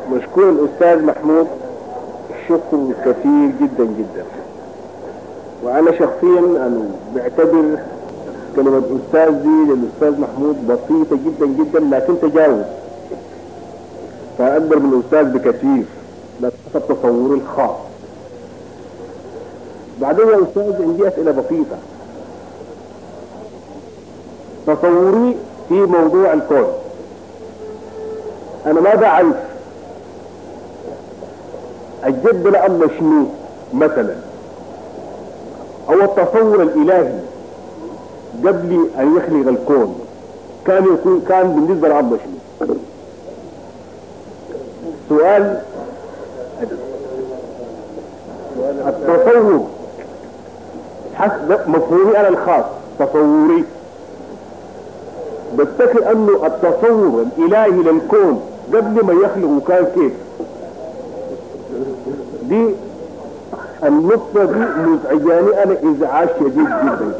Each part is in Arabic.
مشكور الأستاذ محمود الشكر كثير جدا جدا. وأنا شخصيا أنا بعتبر كلمة أستاذ دي للأستاذ محمود بسيطة جدا جدا، لكن تجاوز فأكبر من الأستاذ بكثير، لكن حسب تصوري الخاص. بعدين يا أستاذ عندي أسئلة بسيطة. تصوري في موضوع الكون، أنا ما بعرف الجد لأمر شنو مثلا، أو التصور الإلهي قبل أن يخلق الكون كان بالنسبة لأمر شنو. سؤال التصور حسب مفهومي أنا الخاص، تصوري بفتكر أنه التصور الإلهي للكون قبل ما يخلقه كان كيف. دي النقطة دي مزعجاني أنا إزعاج شديد جدا.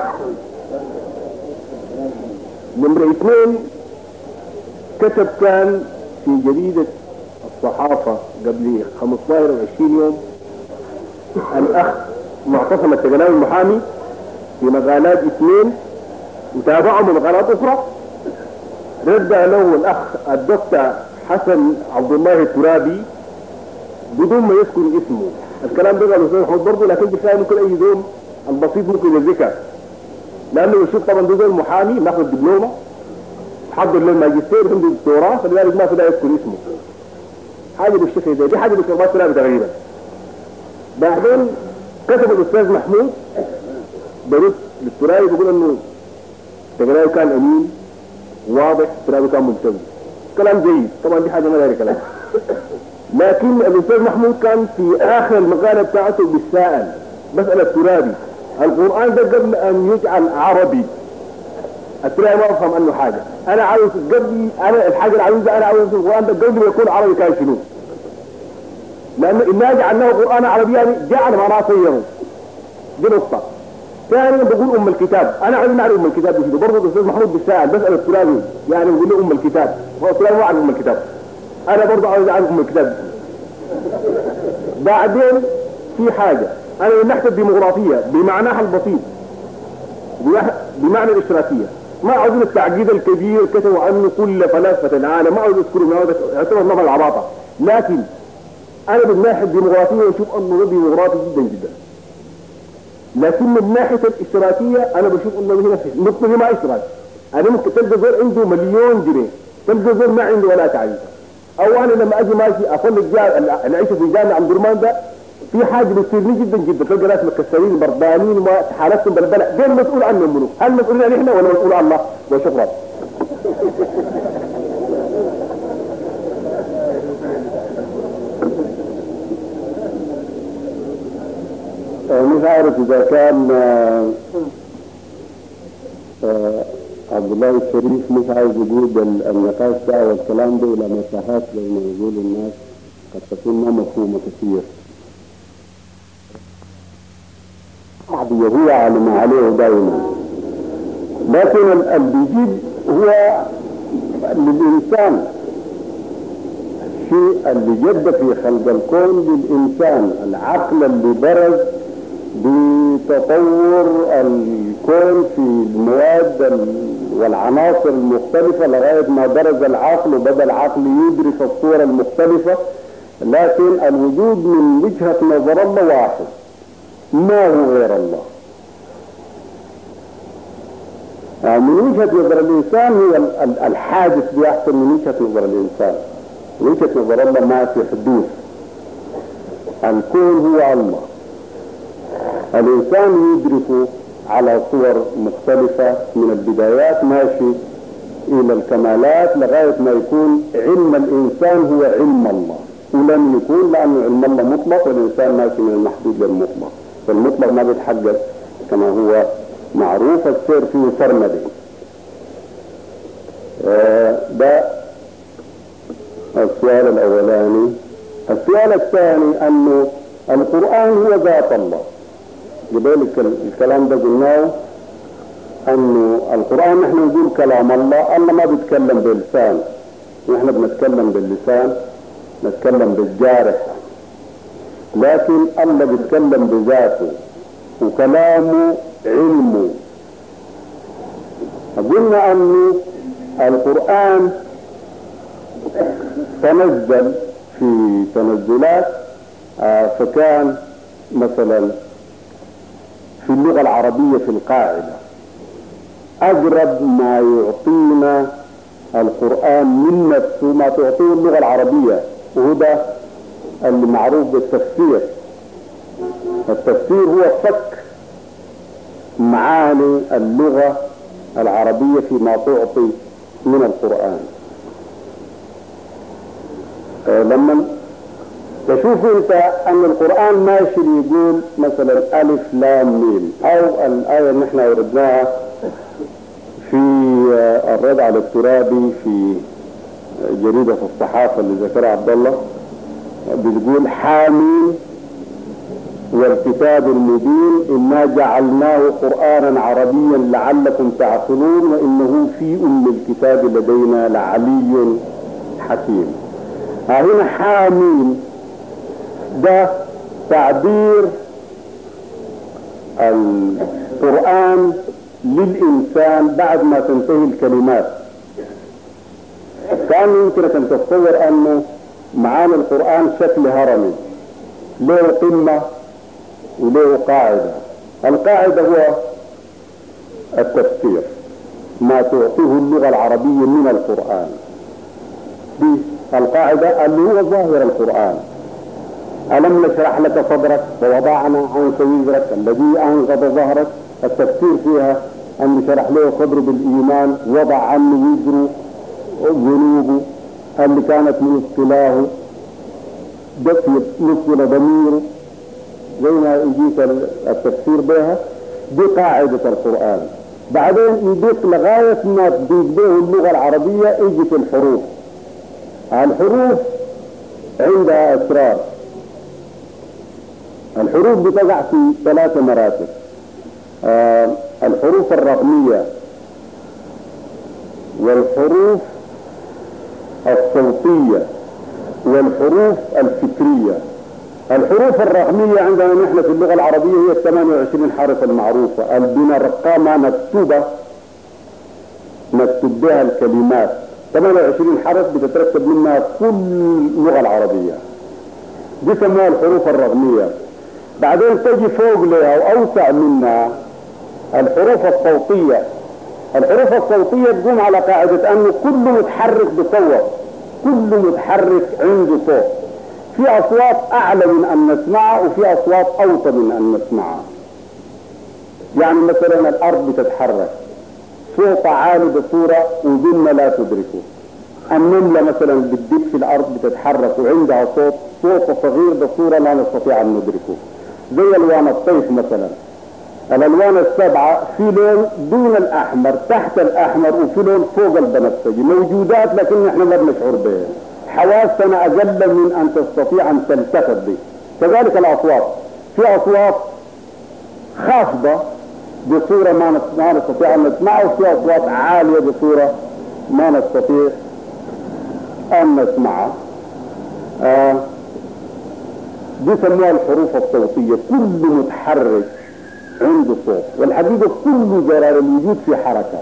نمرة 2 كتب كان في جريدة الصحافة قبل 15 أو 20 يوم الأخ معتصم التقلاوي المحامي في مقالات 2 وتابعهم مقالات أخرى، رد له الأخ الدكتور حسن عبد الله الترابي بدون ما يذكر اسمه. الكلام ده قاله الأستاذ محمود برضه، لكن بتلاقي ممكن أي زول البسيط ممكن يذكر، لأنه يشوف طبعا ده زول محامي ماخذ دبلومة حضر للماجستير عنده دكتوراه، فلذلك ما فدا يذكر اسمه. حاجة بالشكل ده، دي حاجة بالشغلات ترابي تقريبا. بعدين كتب الأستاذ محمود برد للترابي بيقول إنه التقلاوي كان أمين واضح، الترابي كان ملتزم. كلام جيد طبعا، دي حاجة ما لها كلام. لكن الأستاذ محمود كان في آخر المقالة بتاعته بالسائل مسألة الترابي القرآن ده قبل أن يجعل عربي، الترابي ما أفهم عنه حاجة. أنا عاوز قبل، أنا الحاجة العاوزة أنا عاوز القرآن ده قبل ما يكون عربي كان شنو؟ لأنه إنا جعلناه قرآن عربي يعني جعل معناه صيره. دي نقطة. ثانيا بقول أم الكتاب، أنا عايز نعرف أم الكتاب دي. برضه الأستاذ محمود بالسائل مسألة الترابي يعني بقول له أم الكتاب، هو الترابي ما عارف أم الكتاب. أنا برضه عاوز أعرف أم الكتاب. بعدين في حاجة أنا من ناحية الديمقراطية بمعناها البسيط، بمعنى الاشتراكية، ما عاوزين التعقيد الكبير كتبوا عنه كل فلاسفة العالم، ما عاوز أذكره من هذا يعتبر نظر العباطة. لكن أنا من ناحية الديمقراطية أشوف أنه ده ديمقراطي جدا جدا. لكن من ناحية الاشتراكية أنا بشوف أنه هنا النقطة دي ما اشتراك. أنا ممكن تلقى زول عنده مليون جنيه، تلقى زول ما عنده ولا تعريفة. أو أنا لما أجي ماشي أصلي العيشة في جامع عبد الرحمن ده في حاجة بتصيرني جدا جدا، تلقى ناس مكسرين بردانين وحالتهم بالبلع، دول مسؤول عنهم منو؟ هل مسؤولين عن إحنا ولا مسؤول عن الله؟ وشكرا. مش عارف إذا كان عبد الله الشريف مش عايز يقول النقاش ده والكلام ده إلى مساحات زي ما يقول الناس قد تكون ما مفهومة كثير. هو على ما عليه دائما، لكن اللي بيجيب هو للإنسان الشيء اللي جد في خلق الكون للإنسان، العقل اللي برز بتطور الكون في المواد والعناصر المختلفة لغاية ما برز العقل وبدأ العقل يدرك الصورة المختلفة. لكن الوجود من وجهة نظر الله واحد، ما هو غير الله. يعني من وجهة نظر الإنسان هو الحادث بيحصل من وجهة نظر الإنسان. من وجهة نظر الله ما في حدوث، الكون هو الله. الإنسان يدرك على صور مختلفة من البدايات ماشي إلى الكمالات لغاية ما يكون علم الإنسان هو علم الله، ولم يكون لأنه علم الله مطلق والإنسان ماشي من المحدود للمطلق، فالمطلق ما بيتحقق كما هو معروف السير فيه سرمدي. ده السؤال الأولاني. السؤال الثاني أنه القرآن هو ذات الله. لذلك الكلام ده قلناه أنه القرآن نحن نقول كلام الله، الله ما بيتكلم باللسان، نحن بنتكلم باللسان نتكلم بالجارح، لكن الله بيتكلم بذاته وكلامه علمه. قلنا أن القرآن تنزل في تنزلات، فكان مثلا في اللغة العربية في القاعدة أقرب ما يعطينا القرآن من نفسه ما تعطيه اللغة العربية، وهو ده اللي معروف بالتفسير. التفسير هو فك معاني اللغة العربية فيما تعطي من القرآن. لما تشوف انت ان القرآن ماشي يقول مثلا ألف لام ميم، او الآية اللي احنا وردناها في الرد على الترابي في جريدة الصحافة اللي ذكرها عبد الله، بتقول حامين والكتاب المبين إنا جعلناه قرآنا عربيا لعلكم تعقلون وإنه في الكتاب لدينا لعلي حكيم. هنا حامين ده تعبير القرآن للإنسان بعد ما تنتهي الكلمات. كان يمكنك أن تتصور أنه معاني القرآن شكل هرمي له قمة وله قاعدة. القاعدة هو التفسير، ما تعطيه اللغة العربية من القرآن. دي القاعدة اللي هو ظاهر القرآن. ألم نشرح لك صدرك ووضعنا عنك وزرك الذي أنقض ظهرك. التفسير فيها أن شرح له صدره بالإيمان، وضع عنه وزره ذنوبه اللي كانت مثقلاه، مثل ضميره، زي ما يجيك التفسير بها. دي قاعدة القرآن. بعدين يضيف لغاية ما تضيف به اللغة العربية يجي في الحروف. الحروف عندها أسرار. الحروف بتقع في 3 مراتب. الحروف الرقمية والحروف الصوتية والحروف الفكرية. الحروف الرقمية عندنا نحن في اللغة العربية هي 28 حرف المعروفة اللي بنرقمها نكتب بها الكلمات. 28 حرف بتتركب منها كل اللغة العربية، دي سموها الحروف الرقمية. بعدين تجي فوق لها وأوسع منها الحروف الصوتية. الحروف الصوتية تقوم على قاعدة أنه كل متحرك بصوت، كل متحرك عنده صوت. في أصوات أعلى من أن نسمعها وفي أصوات أوطى من أن نسمعها. يعني مثلا الأرض بتتحرك، صوت عالي بصورة وذن لا تدركه. النملة مثلا بتدب في الأرض بتتحرك وعندها صوت صغير بصورة لا نستطيع أن ندركه. زي ألوان الطيف مثلا، الألوان ال7 في لون دون الأحمر، تحت الأحمر، وفي لون فوق البنفسجي، موجودات لكن نحن ما بنشعر بها. حواسنا أقل من أن تستطيع أن تلتفت به. كذلك الأصوات، في أصوات خافضة بصورة ما نستطيع أن نسمعها، وفي أصوات عالية بصورة ما نستطيع أن نسمعها. دي سموها الحروف الصوتية. كل متحرك عنده صوت، والحقيقة كل زرار الوجود في حركة.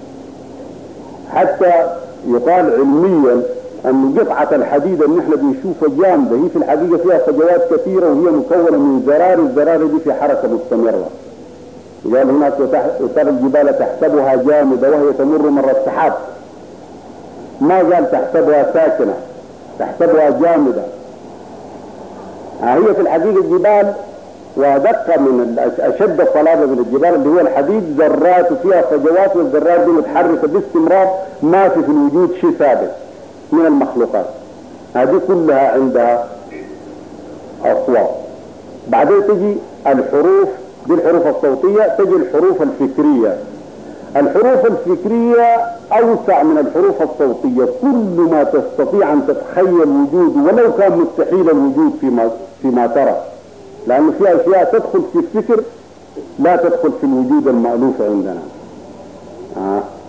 حتى يقال علميا أن قطعة الحديد اللي نحن بنشوفها جامدة هي في الحقيقة فيها فجوات كثيرة وهي مكونة من زرار. الزرار دي في حركة مستمرة. قال هناك ترى الجبال تحسبها جامدة وهي تمر مر السحاب. ما قال تحسبها ساكنة، تحسبها جامدة. هي في الحقيقة الجبال ودقة من أشد صلابة من الجبال اللي هو الحديد، ذرات وفيها فجوات، والذرات دي متحركة باستمرار، ما في الوجود شيء ثابت من المخلوقات. هذه كلها عندها أصوات. بعدين تجي الحروف، دي الحروف الصوتية. تجي الحروف الفكرية. الحروف الفكرية أوسع من الحروف الصوتية. كل ما تستطيع أن تتخيل وجود ولو كان مستحيل الوجود فيما ترى، لأنه في أشياء تدخل في الفكر لا تدخل في الوجود المألوف عندنا.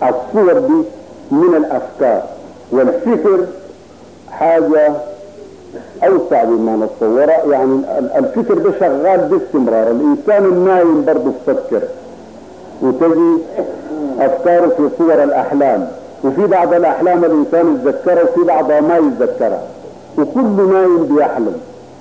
الصور دي من الأفكار، والفكر حاجة اوسع مما نتصوره. يعني الفكر ده شغال باستمرار. الانسان النايم برضه بفكر، وتجي افكاره في صور الاحلام، وفي بعض الاحلام الانسان يتذكرها وفي بعضها ما يتذكرها، وكل نايم بيحلم.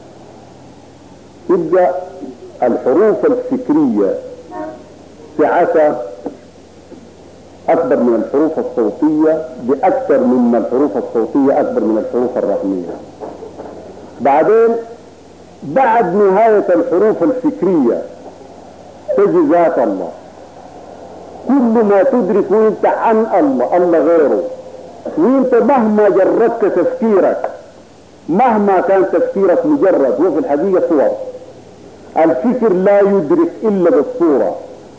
يبقى الحروف الفكريه سعتها اكبر من الحروف الصوتيه باكثر مما الحروف الصوتيه اكبر من الحروف الرقميه. بعدين بعد نهايه الحروف الفكريه تجي ذات الله. كل ما تدرك وانت عن الله، الله غيره، وانت مهما جردت تفكيرك، مهما كان تفكيرك مجرد، هو في الحقيقه صور. الفكر لا يدرك الا بالصوره.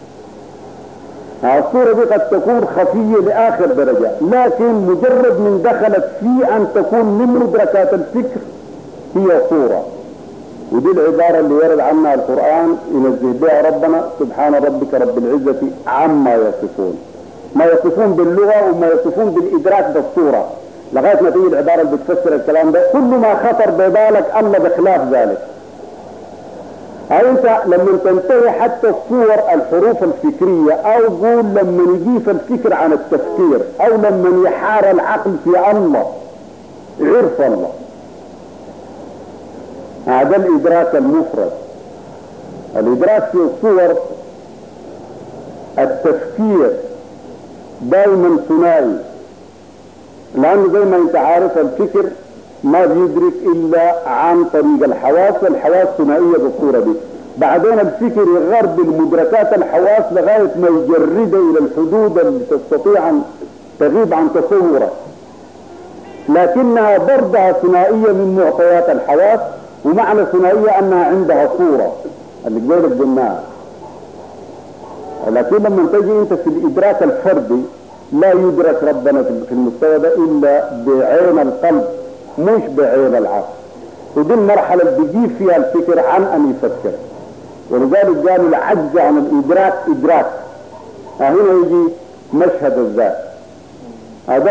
الصورة دي قد تكون خفية لآخر درجة، لكن مجرد من دخلت في أن تكون من مدركات الفكر هي صورة. ودي العبارة اللي ورد عنها القرآن ينزه بها ربنا: سبحان ربك رب العزة عما يصفون. ما يصفون باللغة وما يصفون بالإدراك بالصورة، لغاية ما تيجي العبارة اللي بتفسر الكلام ده. كل ما خطر ببالك الله بخلاف ذلك. انت لما تنتهي حتى الصور الحروف الفكرية، او قول لما يجيف الفكر عن التفكير، او لما يحار العقل في الله، عرف الله. هذا الادراك المفرد. الادراك في الصور التفكير دائما ثنائي، لانه زي ما انت عارف الفكر ما بيدرك الا عن طريق الحواس، والحواس ثنائيه بالصوره دي. بعدين الفكر يغرب المدركات الحواس لغايه ما يجرده الى الحدود اللي تستطيع ان تغيب عن تصورك، لكنها برضها ثنائيه من معطيات الحواس. ومعنى ثنائيه انها عندها صوره اللي قبل قلناها. لكن لما تجي انت في الادراك الفردي لا يدرك ربنا في المستوى ده الا بعين القلب مش بعين العقل. ودي المرحلة اللي بيجيب فيها الفكر عن أن يفكر. ولذلك قالوا العجز عن الإدراك إدراك. هنا يجي مشهد الذات. هذا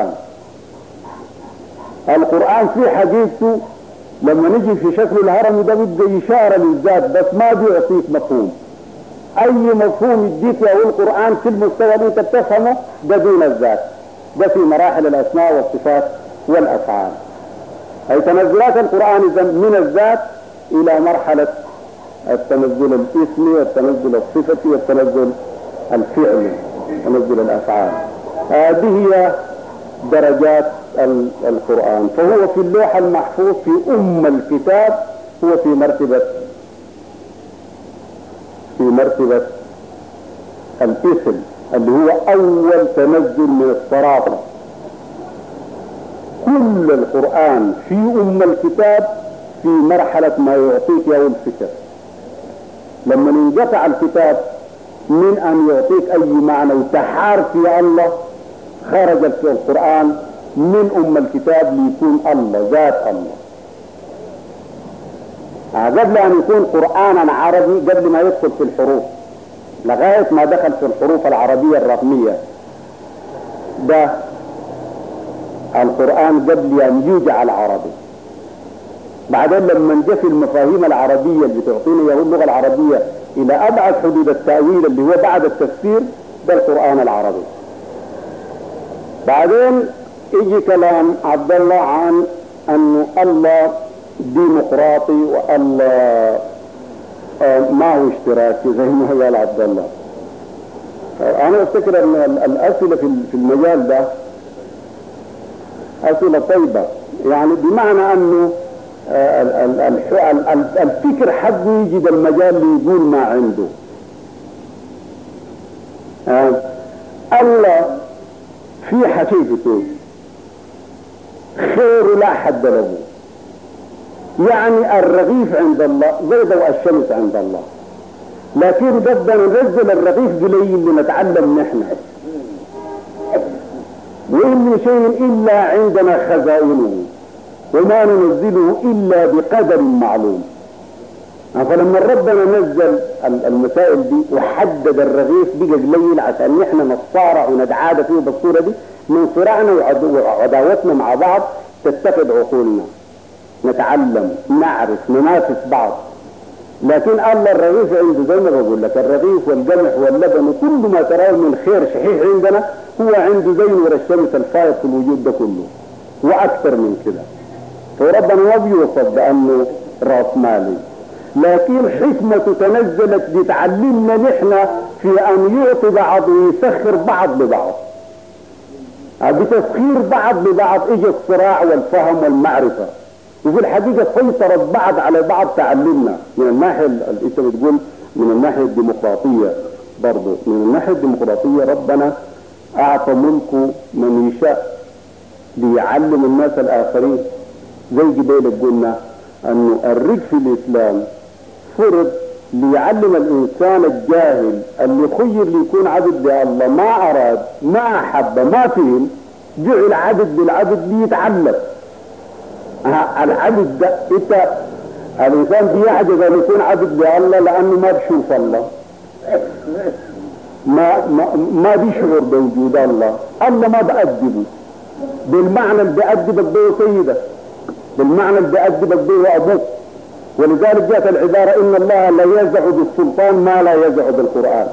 القرآن في حقيقته لما نجي في شكل الهرم ده بيبقى إشارة للذات، بس ما بيعطيك مفهوم. أي مفهوم يديك له القرآن في المستوى اللي أنت بتفهمه ده دون الذات، ده في مراحل الأسماء والصفات والأفعال. أي تنزلات القرآن إذن من الذات إلى مرحلة التنزل الاسمي والتنزل الصفتي والتنزل الفعلي، تنزل الأفعال. هذه هي درجات القرآن. فهو في اللوح المحفوظ في الكتاب هو في مرتبة الاسم اللي هو أول تنزل من الصرافة. كل القرآن في الكتاب في مرحلة ما يعطيك له الفكر. لما ينقطع الكتاب من أن يعطيك أي معنى وتحار في الله، خرج في القرآن من الكتاب ليكون الله ذات الله. قبل أن يكون قرآنا عربي، قبل ما يدخل في الحروف، لغاية ما دخل في الحروف العربية الرقمية، ده القرآن قبل أن يوجع العربي. بعدين لما جاء في المفاهيم العربية اللي بتعطينا يا اللغة العربية إلى أبعد حدود التأويل اللي هو بعد التفسير، ده القرآن العربي. بعدين يجي كلام عبد الله عن أنه الله ديمقراطي والله ما هو اشتراكي زي ما قال عبد الله. أنا أفتكر أن الأسئلة في المجال ده أسئلة طيبة، يعني بمعنى أنه الفكر حقه يجد المجال اللي يقول ما عنده. الله في حقيقته خير لا حد له، يعني الرغيف عند الله زي ضوء الشمس عند الله، لكن بدنا ننزل الرغيف قليل لنتعلم نحن، وإن شيء إلا عندنا خزائنه وما ننزله إلا بقدر معلوم. فلما ربنا نزل المسائل دي وحدد الرغيف بقى قليل عشان نحن نتصارع ونتعادى فيه بالصورة دي، من صراعنا وعداوتنا مع بعض تتفق عقولنا. نتعلم نعرف ننافس بعض. لكن الله الرغيف عنده زي ما بقول لك الرغيف والقمح واللبن وكل ما تراه من خير صحيح عندنا هو عنده زي نور الشمس الفائض في الوجود ده كله واكثر من كده. فربنا ما بيوصف بانه راس مالي، لكن حكمته تنزلت لتعلمنا نحن في ان يعطي بعض ويسخر بعض لبعض. بتسخير بعض لبعض اجى الصراع والفهم والمعرفه، وفي الحقيقه سيطرت بعض على بعض. تعلمنا من الناحيه انت بتقول من الناحيه الديمقراطيه، برضه من الناحيه الديمقراطيه ربنا اعطى ملكه من يشاء ليعلم الناس الاخرين. زي قبيل قلنا انه الرق في الاسلام فرض ليعلم الانسان الجاهل اللي خير ليكون عبد لله، ما اراد ما احب ما فهم، جعل عبد بالعبد ليتعلم. العبد ده انت الانسان بيعجز ان يكون عبد لله لانه ما بيشوف الله، ما بيشعر بوجود الله. الله ما بأدبه بالمعنى اللي بأدبك به سيدك، بالمعنى اللي بأدبك به ابوك. ولذلك جاءت العبارة ان الله لا يزع بالسلطان ما لا يزع بالقرآن.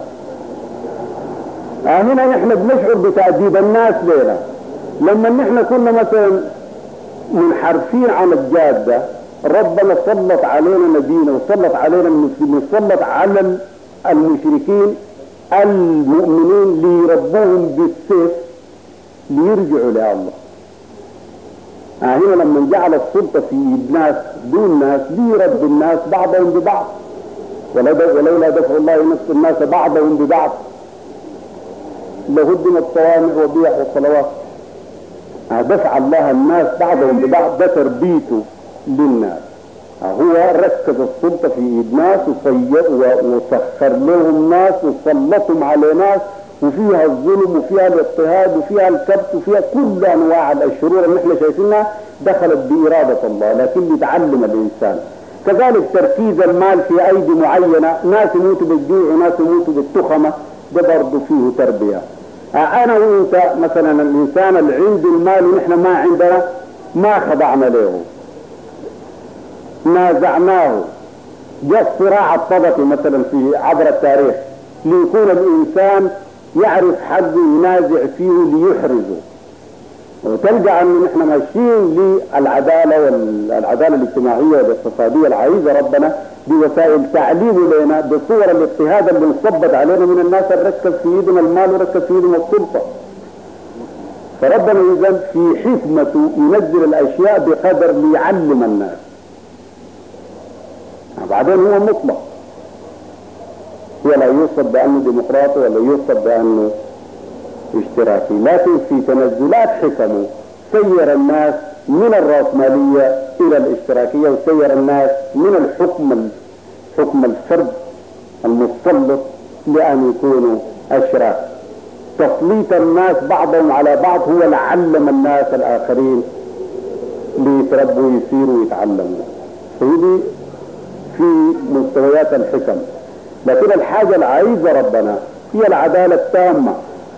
هنا نحن بنشعر بتأديب الناس لنا لما نحن كنا مثلا منحرفين عن الجادة، ربنا سلط علينا نبينا وسلط علينا المسلمين، سلط على المشركين المؤمنين ليربوهم بالسيف ليرجعوا لله. هنا لما جعل السلطة في يد ناس دون ناس ليرد الناس بعضهم ببعض، ولولا دفع الله نفس الناس بعضهم ببعض لهدمت الصوامع وبيع والصلوات. دفع الله الناس بعضهم ببعض ده تربيته للناس. هو ركز السلطة في ايد ناس وسخر لهم ناس وسلطهم على ناس، وفيها الظلم وفيها الاضطهاد وفيها الكبت وفيها كل انواع الشرور اللي احنا شايفينها دخلت بإرادة الله، لكن يتعلم الانسان. كذلك تركيز المال في ايدي معينة، ناس يموتوا بالجوع وناس يموتوا بالتخمة، ده برضه فيه تربية. انا وانت مثلا الانسان اللي عنده المال ونحن ما عندنا ما خضعنا له، نازعناه. جاء الصراع الطبقي مثلا في عبر التاريخ ليكون الانسان يعرف حقه ينازع فيه ليحرزه. وتلقى ان نحن ماشيين للعداله والعداله الاجتماعيه والاقتصاديه العايزه ربنا بوسائل تعليم لنا بصور الاضطهاد اللي انصبت علينا من الناس اللي ركز في ايدنا المال وركز في ايدنا السلطه. فربنا اذا في حكمته ينزل الاشياء بقدر ليعلم الناس. بعدين هو مطلق، هو لا يوصف بانه ديمقراطي ولا يوصف بانه اشتراكي، لكن في تنزلات حكمه سير الناس من الرأسمالية الى الاشتراكية، وسير الناس من حكم الفرد المسلط لان يكونوا اشراك. تسليط الناس بعضهم على بعض هو اللي علم الناس الاخرين ليتربوا ويسيروا ويتعلموا. فهذه في مستويات الحكم. لكن الحاجة اللي عايزة ربنا هي العدالة التامة،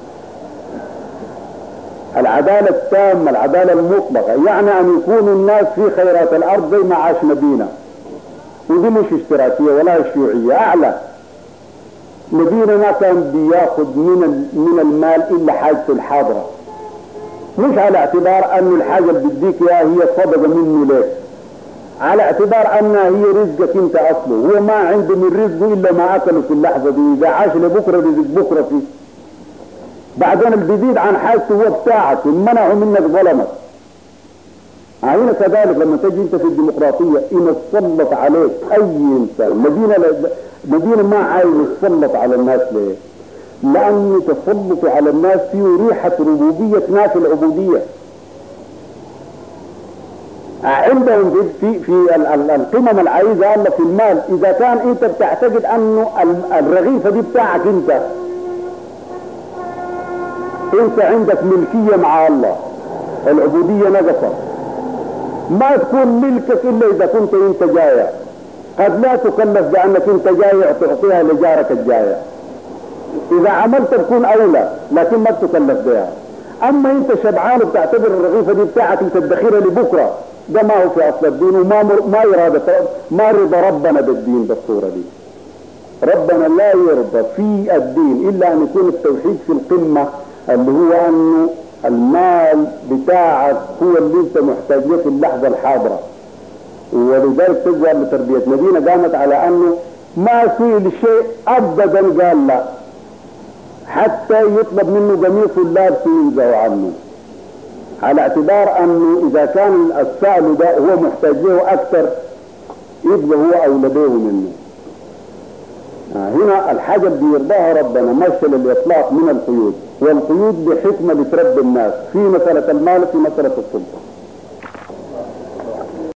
العدالة التامة، العدالة المطلقة، يعني أن يكون الناس في خيرات الأرض زي ما عاش نبينا. ودي مش اشتراكية ولا شيوعية، أعلى. نبينا ما كان بياخد من المال إلا حاجته الحاضرة، مش على اعتبار أن الحاجة اللي بديك إياها هي صدقة منه ليك، على اعتبار انها هي رزقك انت اصله. هو ما عنده من رزقه الا ما اكله في اللحظه دي، اذا عاش لبكره رزق بكره فيه. بعدين اللي بيزيد عن حاجته هو بتاعك، منعه منك ظلمك. هنا كذلك لما تجي انت في الديمقراطيه ان تسلط عليك اي انسان. مدينه ما عايز يتسلط على الناس ليه؟ لانه تسلط على الناس فيه ريحه ربوبيه ناس العبوديه. عندهم في القمم العايزه الله في المال، اذا كان انت بتعتقد انه الرغيفه دي بتاعك انت عندك ملكيه مع الله، العبوديه نقصت. ما تكون ملكك الا اذا كنت انت جايع. قد لا تكلف بانك انت جايع تعطيها لجارك الجايع، اذا عملت تكون اولى، لكن ما تكلف بها. اما انت شبعان بتعتبر الرغيفه دي بتاعك انت تدخرها لبكره، ده ما هو في اصل الدين، ما إرادة ما رضا ربنا بالدين بالصورة دي. ربنا لا يرضى في الدين الا ان يكون التوحيد في القمة، اللي هو انه المال بتاعك هو اللي انت محتاج له في اللحظة الحاضرة. ولذلك تجوى لتربية مدينة قامت على انه ما في شيء ابدا قال لا، حتى يطلب منه قميص اللابس ينزع عنه، على اعتبار انه اذا كان السعل ده هو محتاج له اكثر يبقى هو اولى به منه. هنا الحاجة اللي بيرضاها ربنا مشى للاطلاق من القيود، والقيود بحكمة بتربي الناس في مسألة المال في مسألة السلطة.